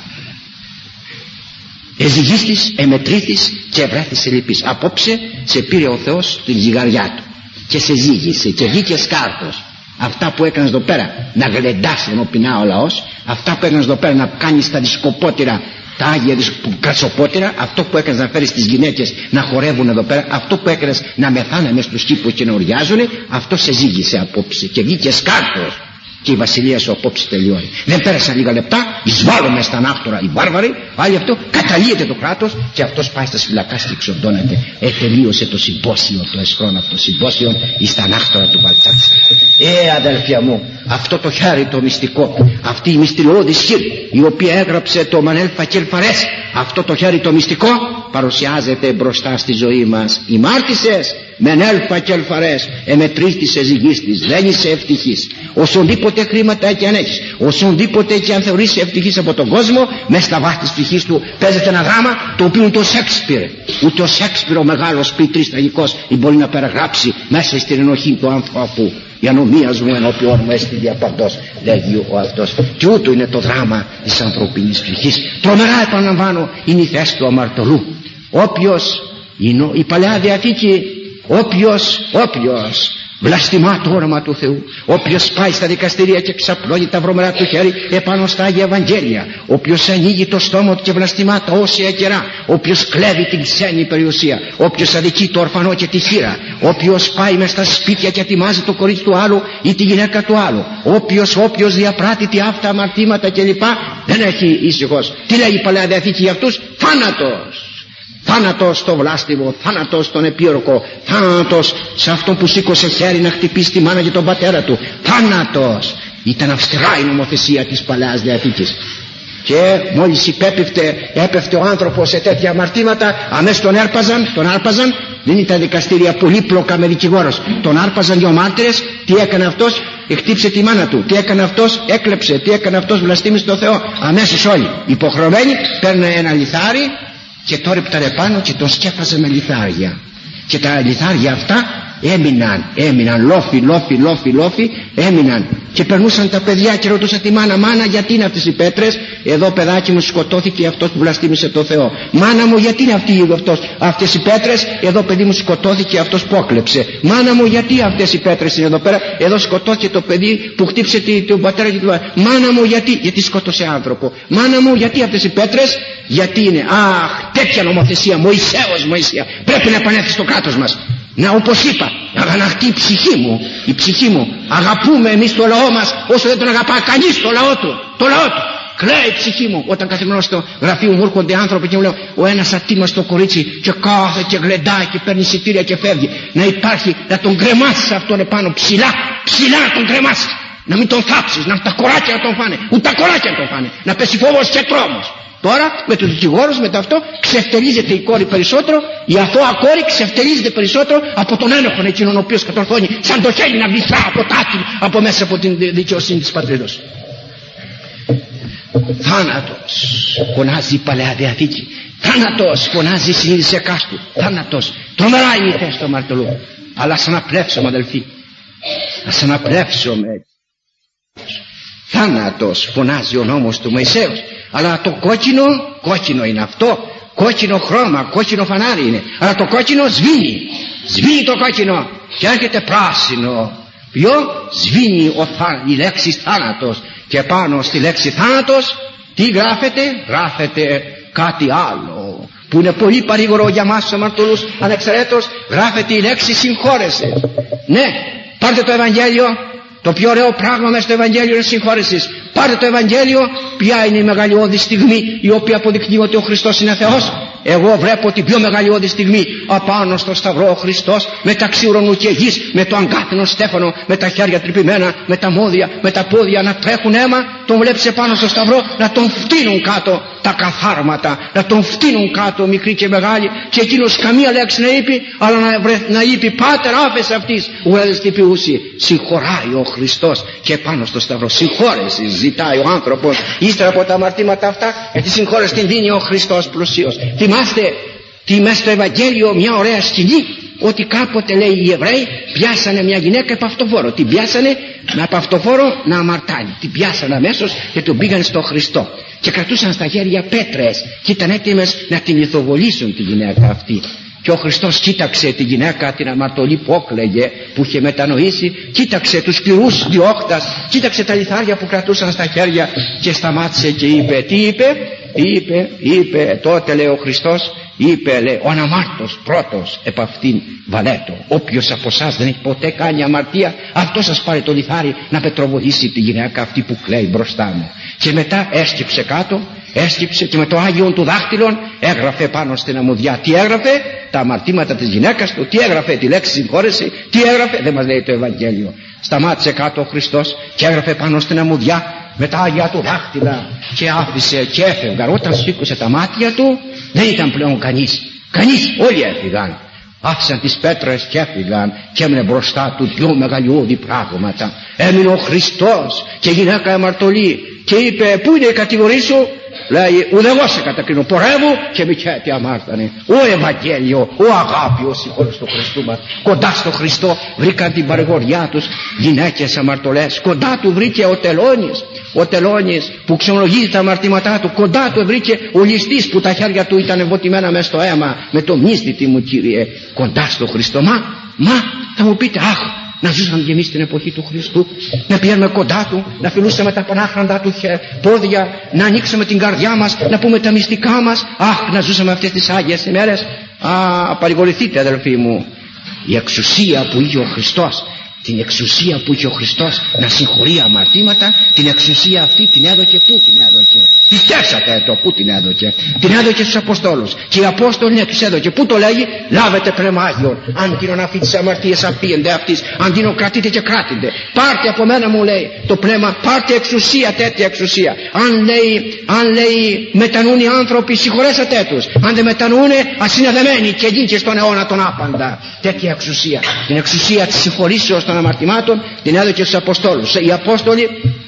εζυγίστης, εμετρήθης και ευρέθησε λυπής. Απόψε σε πήρε ο Θεός την ζυγαριά του και σε ζύγισε και βγήκε σκάρτος. Αυτά που έκανες εδώ πέρα να γλεντάς ενωπινά ο λαός, αυτά που έκανες εδώ πέρα να κάνεις τα δισκοπότηρα, τα άγια κρατσοπότηρα, αυτό που έκανες να φέρεις τις γυναίκες να χορεύουν εδώ πέρα, αυτό που έκανες να μεθάνε μες στους κήπους και να οριάζουν, αυτό σε ζύγισε απόψε και βγήκε σκάρτος. Και η βασιλεία σου απόψε τελειώνει. Δεν πέρασαν λίγα λεπτά, εισβάλλουμε στα ανάκτορα οι βάρβαροι, άλλοι αυτό, καταλύεται το κράτος και αυτός πάει στα σφυλακάς και εξοντώνεται. Ετελείωσε το συμπόσιο, το εσχρόναυτο συμπόσιο εις τα ανάκτορα του Βαλτάσαρ. Ε, αδελφιά μου, αυτό το χέρι το μυστικό, αυτή η μυστηριώδης χείρη, η οποία έγραψε το Μανέλ Φακέρ Φαρές, αυτό το χέρι το μυστικό παρουσιάζεται μπροστά στη ζωή μας. Οι μάρτισες Μανέλ Φακέρ Φαρές, εμετρίστης, εζυγίστης, δεν είσαι ευτυχής. Όσονδήποτε χρήματα και αν έχεις, όσονδήποτε και αν θεωρείς ευτυχής από τον κόσμο, μέσα στα βάθη της ψυχής του παίζεται ένα δράμα το οποίο είναι το Σέξπιρ. Ούτε ο Σέξπιρ ο μεγάλος ποιητής τραγικός μπορεί να περιγράψει μέσα στην ενοχή του ανθρώπου. Η ανομίας μου ενώπιον μου έστι διαπαντός, λέγει ο αυτός. Και ούτω είναι το δράμα της ανθρωπίνης ψυχής. Τρομερά, επαναλαμβάνω, είναι η θέση του αμαρτωλού. Όποιος, η Παλαιά Διαθήκη, όποιος, όποιος βλαστημά το όνομα του Θεού, όποιος πάει στα δικαστηρία και ξαπλώνει τα βρωμερά του χέρι επάνω στα Άγια Ευαγγέλια, όποιος ανοίγει το στόμα του και βλαστημά τα όσια κερά, όποιος κλέβει την ξένη περιουσία, όποιος αδικεί το ορφανό και τη χήρα, όποιος πάει μες στα σπίτια και ετοιμάζει το κορίτσι του άλλου ή τη γυναίκα του άλλου, όποιος, όποιος διαπράττει τι αυτά αμαρτήματα κλπ, δεν έχει ήσυχος. Τι λέει η Παλαιά Διαθήκη για αυτούς? Θάνατος! Θάνατος στο βλάστημο, θάνατος στον επίορκο, θάνατος σε αυτόν που σήκωσε χέρι να χτυπήσει τη μάνα και τον πατέρα του. Θάνατος! Ήταν αυστηρά η νομοθεσία της Παλαιάς Διαθήκης. Και μόλις υπέπεφτε, έπεφτε ο άνθρωπος σε τέτοια αμαρτήματα, αμέσως τον έρπαζαν, τον άρπαζαν. Δεν ήταν δικαστήρια πολύπλοκα με δικηγόρος. Τον άρπαζαν δύο μάρτυρες. Τι έκανε αυτός? Χτύψε τη μάνα του. Τι έκανε αυτός? Έκλεψε. Τι έκανε αυτός? Βλαστήμησε τον Θεό. Αμέσως όλοι υποχρεωμένοι παίρνουν ένα λιθάρι και το ρίπταρε πάνω και τον σκέφαζε με λιθάρια. Και τα λιθάρια αυτά έμειναν, έμειναν λόφι, λόφι, λόφι, λόφι, έμειναν Και περνούσαν τα παιδιά και ρωτούσαν τη μάνα, μάνα γιατί είναι αυτές οι πέτρες? Εδώ παιδάκι μου σκοτώθηκε αυτός που βλαστήμησε το Θεό. Μάνα μου γιατί είναι αυτή, αυτός, αυτές οι πέτρες? Εδώ παιδί μου σκοτώθηκε αυτός που όκλεψε. Μάνα μου γιατί αυτές οι πέτρες είναι εδώ πέρα? Εδώ σκοτώθηκε το παιδί που χτύψε τον πατέρα και τη μάνα. Μάνα μου γιατί? Γιατί σκότωσε άνθρωπο. Μάνα μου γιατί αυτές οι πέτρες? Γιατί είναι? Αχ, τέτοια νομοθεσία, Μωυσέος, Μωυσία. Πρέπει να επανέλθει στο κράτος μας. Να, όπως είπα, να αγαναχτεί η ψυχή μου, η ψυχή μου. Αγαπούμε εμείς το λαό μας όσο δεν τον αγαπά κανείς το λαό του, το λαό του. Κλαίει η ψυχή μου όταν καθημερινά στο γραφείο μου έρχονται άνθρωποι και μου λένε, ο ένας ατίμαστο κορίτσι και κάθε και γλεντάει και παίρνει εισιτήρια και φεύγει. Να υπάρχει, να τον κρεμάσεις αυτόν επάνω ψηλά, ψηλά να τον κρεμάσεις. Να μην τον θάψεις, να τα κοράκια να τον φάνε, ούτε τα κοράκια να τον φάνε. Να πέσει φόβος και τρόμος. Τώρα με τους δικηγόρους, με το αυτό ξεφτερίζεται η κόρη περισσότερο, η αθώα κόρη ξεφτερίζεται περισσότερο από τον ένοχον εκείνον ο οποίος κατορθώνει σαν το χέρι να βυθά από τα άκρη από μέσα από την δικαιοσύνη της πατρίδος. Θάνατος φωνάζει η Παλαιά Διαθήκη, θάνατος φωνάζει η συνείδηση εκάστου, θάνατος. Τρομερά είναι η θέση του αμαρτωλού. Αλλά ας αναπνεύσουμε αδελφοί, ας αναπνεύσουμε. Θάνατος φωνάζει ο νόμος του Μωυσέως. Αλλά το κόκκινο, κόκκινο είναι αυτό, κόκκινο χρώμα, κόκκινο φανάρι είναι. Αλλά το κόκκινο σβήνει, σβήνει το κόκκινο και έρχεται πράσινο. Ποιο? Σβήνει ο θά, η λέξη θάνατος. Και πάνω στη λέξη θάνατος τι γράφεται? Γράφεται κάτι άλλο που είναι πολύ παρήγορο για μας τους αμαρτωλούς ανεξαιρέτως. Γράφεται η λέξη συγχώρεση. Ναι, πάρτε το Ευαγγέλιο. Το πιο ωραίο πράγμα μέσα στο Ευαγγέλιο είναι συγχώρεσης. Πάρτε το Ευαγγέλιο. Ποια είναι η μεγαλειώδη στιγμή η οποία αποδεικνύει ότι ο Χριστός είναι Θεός? Εγώ βλέπω την πιο μεγαλειώδη στιγμή απάνω στο σταυρό ο Χριστός, μεταξύ ουρανού και γης, με το αγκάθινο στέφανο, με τα χέρια τρυπημένα, με τα μόδια, με τα πόδια να τρέχουν αίμα. Τον βλέπεις επάνω στο σταυρό να τον φτύνουν κάτω τα καθάρματα, να τον φτύνουν κάτω μικροί και μεγάλοι, και εκείνος καμία λέξη να είπε, αλλά να, βρε, να είπε πάτερ άφες αυτής ουέδες τι ποιούσι. Συγχωράει ο Χριστός και πάνω στο σταυρό συγχώρεση ζητάει ο άνθρωπος ύστερα από τα αμαρτήματα αυτά, γιατί συγχώρεση την δίνει ο Χριστός πλουσίος. Θυμάστε τι μέσα στο Ευαγγέλιο μια ωραία σκηνή, ότι κάποτε λέει οι Εβραίοι πιάσανε μια γυναίκα επ' αυτοφόρο. Την πιάσανε με επ' αυτοφόρο να αμαρτάνει. Την πιάσανε αμέσως και τον πήγαν στο Χριστό και κρατούσαν στα χέρια πέτρες και ήταν έτοιμες να την λιθοβολήσουν τη γυναίκα αυτή. Και ο Χριστός κοίταξε τη γυναίκα την αμαρτωλή που όκλαιγε, που είχε μετανοήσει, κοίταξε τους σκληρούς διώχτας, κοίταξε τα λιθάρια που κρατούσαν στα χέρια και σταμάτησε και είπε, τι είπε? Είπε, είπε, τότε λέει ο Χριστός, είπε, λέει, ο αναμάρτος πρώτος επ' αυτήν βαλέτο. Όποιος από εσάς δεν έχει ποτέ κάνει αμαρτία, αυτό σας πάρει το λιθάρι να πετροβολήσει τη γυναίκα αυτή που κλαίει μπροστά μου. Και μετά έσκυψε κάτω, έσκυψε και με το Άγιον του δάχτυλον έγραφε πάνω στην αμμουδιά. Τι έγραφε? Τα αμαρτήματα της γυναίκας του. Τι έγραφε? Τη λέξη συγχώρεση. Τι έγραφε? Δεν μας λέει το Ευαγγέλιο. Σταμάτησε κάτω ο Χριστός και έγραφε πάνω στην αμμουδιά με τα Άγια του δάχτυλα και άφησε και έφευγαν. Όταν σήκωσε τα μάτια του δεν ήταν πλέον κανείς. Κανείς, όλοι έφυγαν. Άφησαν τις πέτρες και έφυγαν και έμεινε μπροστά του δυο μεγαλειώδη πράγματα. Έμεινε ο Χριστός και η γυναίκα αμαρτωλή και είπε, πού είναι η κατηγορή σου? Λέει, ούτε εγώ σε κατακρίνω, πορεύω και μη χαίρεται αμάρτανε. Ο Ευαγγέλιο, ο αγάπιος συγχώρες του Χριστού μας. Κοντά στο Χριστό βρήκαν την παρηγοριά τους γυναίκες αμαρτωλές. Κοντά του βρήκε ο Τελώνης, ο Τελώνης που ξενολογίζει τα αμαρτήματά του. Κοντά του βρήκε ο ληστής που τα χέρια του ήταν βοτιμένα μες στο αίμα με το μνήσθητη μου Κύριε. Κοντά στο Χριστό. Μα, μα θα μου πείτε, αχ, να ζούσαμε και εμείς στην εποχή του Χριστού, να πηγαίνουμε κοντά του, να φιλούσαμε τα πανάχραντα του πόδια, να ανοίξουμε την καρδιά μας, να πούμε τα μυστικά μας. Αχ, να ζούσαμε αυτές τις Άγιες ημέρες. Α, παρηγορηθείτε αδελφοί μου, η εξουσία που είχε ο Χριστός, την εξουσία που είχε ο Χριστός να συγχωρεί αμαρτήματα, την εξουσία αυτή την έδωκε. Πού την έδωκε? Πιστέψατε το, πού την έδωκε? Την έδωκε στους Αποστόλους. Και οι Απόστολοι ναι, τους έδωκε. Πού το λέγει? Λάβετε πνεύμα Άγιον. Αν τίνον αυτή τις αμαρτίες απίεντε αυτής, αν τίνον κρατείτε και κράτητε. Πάρτε από μένα, μου λέει το πνεύμα, πάρτε εξουσία, τέτοια εξουσία. Αν λέει, αν λέει μετανοούν οι άνθρωποι, συγχωρέσατε τους. Αν δεν μετανοούν, ας είναι δεμένοι και γίνει και στον αιώνα τον άπαντα. Τέτοια εξουσία. Την εξουσία της συγχωρήσεως των αμαρτημάτων την έδωκε στους Αποστόλους. Οι Απόστολοι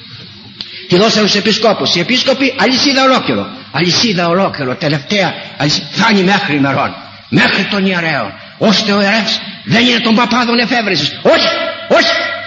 τη δώσανε στους επισκόπους. Οι επίσκοποι αλυσίδα ολόκληρο. Αλυσίδα ολόκληρο, τελευταία αλυσίδα, φτάνει μέχρι ημερών, μέχρι των ιερέων, ώστε ο ιερεύς δεν είναι των παπάδων εφεύρεσης. Όχι, όχι,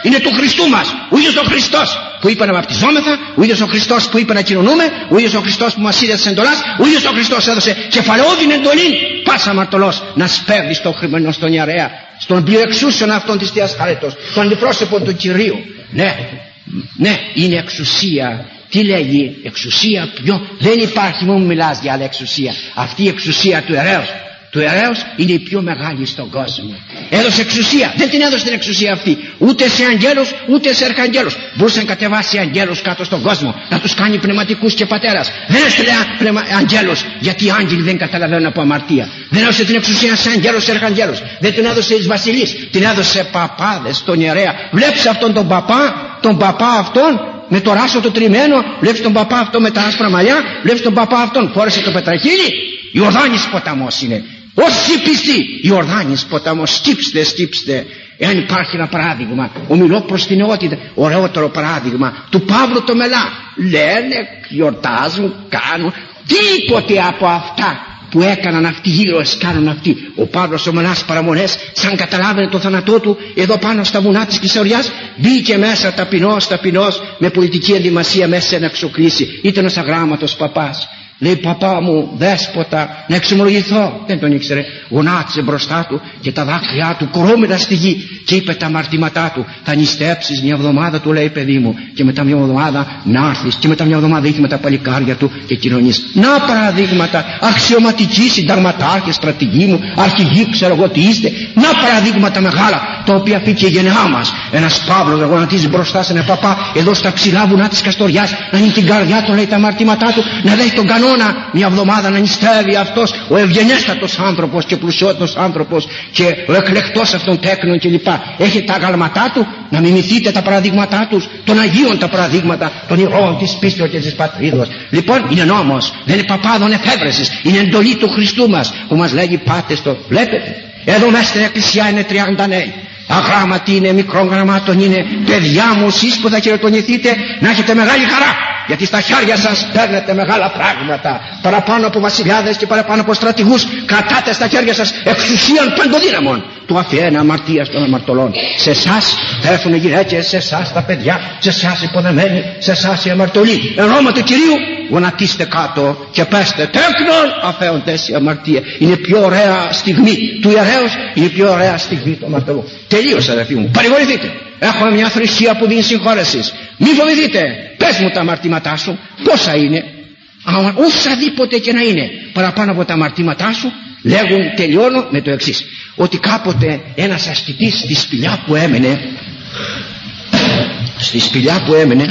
είναι του Χριστού μας. Ο ίδιος ο Χριστός που είπε να βαπτιζόμεθα, ο ίδιος ο Χριστός που είπε να κοινωνούμε, ο ίδιος ο Χριστός που μας είδε της εντολάς, ο ίδιος ο Χριστός έδωσε κεφαλαιόδην εντολή πάσα αμαρτωλός να σπέβδει στο χρημένο, στον ιερέα, στον πληρεξούσιον αυτόν της Θείας Χαρέτος, τον αντιπρόσωπο του Κυρίου. Ναι, ναι, είναι εξουσία. Τι λέγει εξουσία? Ποιο? Δεν υπάρχει, μου μιλάς για άλλη εξουσία. Αυτή η εξουσία του ιερέως, του ιερέως είναι η πιο μεγάλη στον κόσμο. Έδωσε εξουσία, δεν την έδωσε την εξουσία αυτή ούτε σε αγγέλους ούτε σε αρχαγγέλους. Μπορούσε να κατεβάσει αγγέλους κάτω στον κόσμο, να τους κάνει πνευματικούς και πατέρας. Δεν έστειλε αγγέλους, γιατί οι άγγελοι δεν καταλαβαίνουν από αμαρτία. Δεν έδωσε την εξουσία σε αγγέλους, σε αρχαγγέλους. Δεν την έδωσε εις βασιλείς, την έδωσε σε παπάδες, στον ιερέα. Βλέπεις αυτόν τον παπά, τον παπά αυτόν με το ράσο το τριμμένο, βλέπεις τον παπά αυτό με τα άσπρα μαλλιά, βλέπεις τον παπά αυτόν, φόρεσε το πετραχύλι. Ιορδάνης ποταμός είναι. Όσοι πιστοί, Ιορδάνης ποταμός, στύψτε, στύψτε. Εάν υπάρχει ένα παράδειγμα, ομιλώ προς την νεότητα, ωραιότερο παράδειγμα του Παύλου το Μελά. Λένε, γιορτάζουν, κάνουν, τίποτε από αυτά που έκαναν αυτοί οι ήρωες κάνουν αυτοί. Ο Παύλος ο Μελάς παραμονές, σαν καταλάβαινε το θάνατό του εδώ πάνω στα βουνά της Κυσαριάς, μπήκε μέσα ταπεινός, ταπεινός, με πολιτική ενδυμασία μέσα σε ένα εξοκλήσι. Ήταν ένας αγράμματος παπάς. Λέει, παπά μου, δέσποτα, να εξομολογηθώ. Δεν τον ήξερε. Γονάτισε μπροστά του και τα δάκρυά του κορόμενα στη γη και είπε τα αμαρτήματά του. Θα νηστέψεις μια εβδομάδα, του λέει, παιδί μου, και μετά μια εβδομάδα να έρθεις, και μετά μια εβδομάδα είχε με τα παλικάρια του και κοινωνείς. Να παραδείγματα, αξιωματικοί, συνταγματάρχες, στρατηγοί μου, αρχηγοί, ξέρω εγώ τι είστε. Να παραδείγματα μεγάλα, τα οποία πήγε η γενεά μας. Ένας Παύλος να γονατίζει μπροστά σε ένα παπά, εδώ στα ψηλά βουνά της Καστοριάς, να είναι την καρδιά του, λέει τα αμαρτήματά του, να λέει τον κανόνα. Μια εβδομάδα να νηστεύει αυτός ο ευγενέστατος άνθρωπος και πλουσιότατος άνθρωπος και ο εκλεκτός αυτών τέκνων κλπ. Έχει τα αγαλματά του, να μιμηθείτε τα παραδείγματά τους, των Αγίων τα παραδείγματα, των ηρώων της πίστεως και της πατρίδος. Λοιπόν, είναι νόμος, δεν είναι παπάδων εφεύρεσης, είναι εντολή του Χριστού μας που μας λέγει πάτε στο. Βλέπετε, εδώ μέσα στην εκκλησιά είναι τριάντα νέοι. Αγράμματοι είναι, μικρών γραμμάτων είναι. Παιδιά μου, εσείς που θα χειροτονηθείτε, να έχετε μεγάλη χαρά, γιατί στα χέρια σας παίρνετε μεγάλα πράγματα, παραπάνω από βασιλιάδες και παραπάνω από στρατηγούς. Κρατάτε στα χέρια σας εξουσίαν παντοδύναμων του αφιένα αμαρτίας των αμαρτωλών. Σε εσάς θα έρθουν οι γυναίκες, σε εσάς τα παιδιά, σε εσάς οι υποδεμένοι, σε εσάς οι αμαρτωλοί. Εν ονόμα του Κυρίου γονατίστε κάτω και πέστε τέκνον αφαίοντες η αμαρτία. Είναι η πιο ωραία στιγμή του ιερέως, είναι η πιο ωραία στιγμή του αμαρτωλού. Τελείωσε, αδερφοί μου, παρηγορηθείτε. Έχουμε μια θρησκεία που δίνει συγχώρεσης. Μη φοβηθείτε, πες μου τα αμαρτήματά σου, πόσα είναι, οσαδήποτε και να είναι παραπάνω από τα αμαρτήματά σου. Λέγουν, τελειώνω με το εξής, ότι κάποτε ένας ασκητής στη σπηλιά που έμενε, στη σπηλιά που έμενε,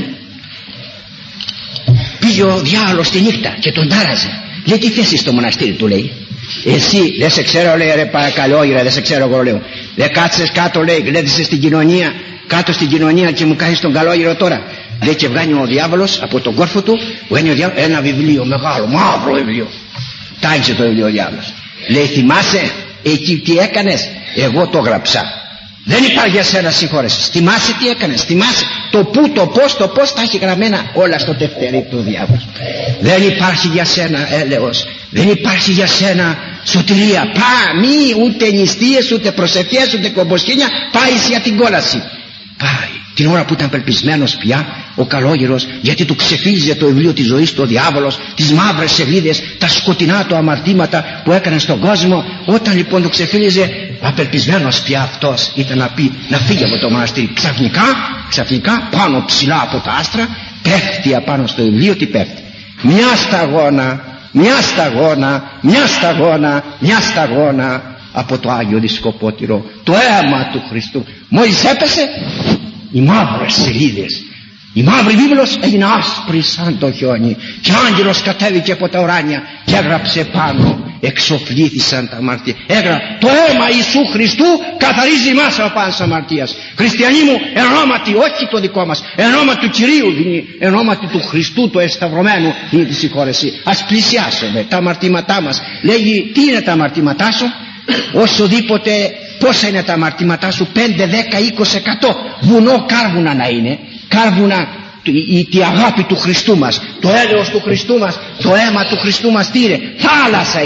πήγε ο διάολος τη νύχτα και τον τάραζε. Λέει, τι θέσεις στο μοναστήρι, του λέει. Εσύ δεν σε ξέρω, λέει, ρε παρακαλώ, ήρε, δεν σε ξέρω εγώ, λέω. Δεν κάτσες κάτω, λέει, γλέντισες στην κοινωνία, κάτω στην κοινωνία και μου κάνεις τον καλόγυρο τώρα. Λέει, και βγάνει ο διάβολος από τον κόρφο του, βγάνει ο διάβολος, ένα βιβλίο μεγάλο, μαύρο βιβλίο. Τάγησε το βιβλίο ο διάβολος. Λέει, θυμάσαι εκεί τι έκανες? Εγώ το γράψα. Δεν υπάρχει για σένα συγχώρεση. Θυμάσαι τι έκανες, θυμάσαι το που, το πώς, το πώς, τα έχει γραμμένα όλα στο τευτέρι του διάβολου. Δεν υπάρχει για σένα έλεος, δεν υπάρχει για σένα σωτηρία. Πά, μη ούτε νηστείες, ούτε προσευχές, ούτε κομποσχήνια, πάει για την κόλαση. Πάει. Την ώρα που ήταν πελπισμένος πια ο καλόγερος, γιατί του ξεφύλιζε το βιβλίο της ζωής του ο διάβολος, τις μαύρες σελίδες, τα σκοτεινά του αμαρτήματα που έκανε στον κόσμο. Όταν λοιπόν του ξεφύλιζε, απελπισμένος πια αυτός ήταν να πει να φύγει από το μοναστήρι. Ξαφνικά, ξαφνικά πάνω ψηλά από τα άστρα πέφτει απάνω στο βιβλίο. Τι πέφτει? Μια σταγόνα, μια σταγόνα, μια σταγόνα, μια σταγόνα από το Άγιο Δισκοπότηρο, το αίμα του Χριστού. Μόλις έπεσε, οι μαύρες σελίδες, η μαύρη βίβλος έγινε άσπρη σαν το χιόνι και ο άγγελος κατέβηκε από τα ουράνια και έγραψε πάνω, εξοφλήθησαν τα αμαρτία. Έγραψε, το αίμα Ιησού Χριστού καθαρίζει εμάς από πάσης αμαρτίας. Χριστιανοί μου, εν ονόματι, όχι το δικό μας, εν ονόματι του Κυρίου δίνει, εν ονόματι του Χριστού του εσταυρωμένου δίνει τη συγχώρεση. Ας πλησιάσουμε τα αμαρτήματά μας. Λέγει, τι είναι τα αμαρτήματά σου? Όσοδήποτε, πόσα είναι τα αμαρτήματά σου? πέντε, δέκα, είκοσι, εκατό βουνό κάρβουνα να είναι, κάρβουνα η, η αγάπη του Χριστού μας, το έλεος του Χριστού μας, το αίμα του Χριστού μας. Τι είναι? Θάλασσα είναι.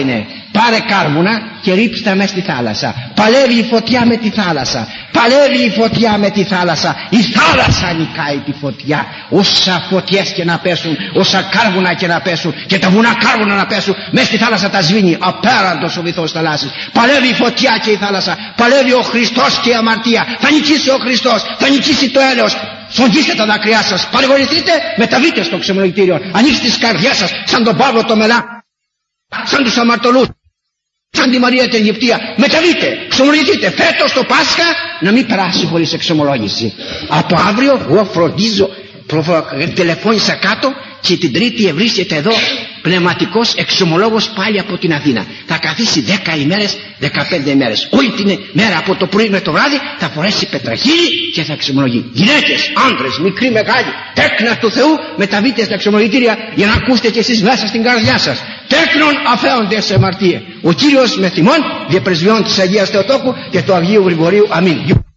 Πάρε κάρβουνα και ρίψτε τα μέσα στη θάλασσα. Παλεύει η φωτιά με τη θάλασσα. Παλεύει η φωτιά με τη θάλασσα. Η θάλασσα νικάει τη φωτιά. Όσα φωτιές και να πέσουν, όσα κάρβουνα και να πέσουν, και τα βουνά κάρβουνα να πέσουν, μέσα στη θάλασσα τα σβήνει. Απέραντος ο βυθός θαλάσσης. Παλεύει η φωτιά και η θάλασσα. Παλεύει ο Χριστός και η αμαρτία. Θα νικήσει ο Χριστός. Θα νικήσει το έλεος. Σφογγίστε τα δάκρυά σας. Παρηγορηθείτε, μεταβείτε στο ξεμολογητήριο. Ανοίξτε τις καρδιές σας σαν τον Παύλο το Μελά, σαν τους αμαρτωλούς, σαν τη Μαρία την Αιγυπτία. Μεταβείτε, ξεμολογηθείτε. Φέτος το Πάσχα να μην περάσει χωρίς εξομολόγηση. Από αύριο εγώ φροντίζω, τηλεφώνησα κάτω και την Τρίτη ευρίσκεται εδώ πνευματικός εξομολόγος πάλι από την Αθήνα. Θα καθίσει δέκα ημέρες, δεκαπέντε ημέρες. Όλη την μέρα από το πρωί με το βράδυ θα φορέσει πετραχύλι και θα εξομολογεί. Γυναίκες, άντρες, μικροί, μεγάλοι, τέκνα του Θεού, μεταβείτε στα εξομολογητήρια για να ακούσετε κι εσείς μέσα στην καρδιά σας. Τέκνον αφέονται σε αμαρτία. Ο Κύριος με θυμών διαπρεσβειών της Αγίας Θεοτόκου και του Αγίου Γρηγορίου. Αμήν.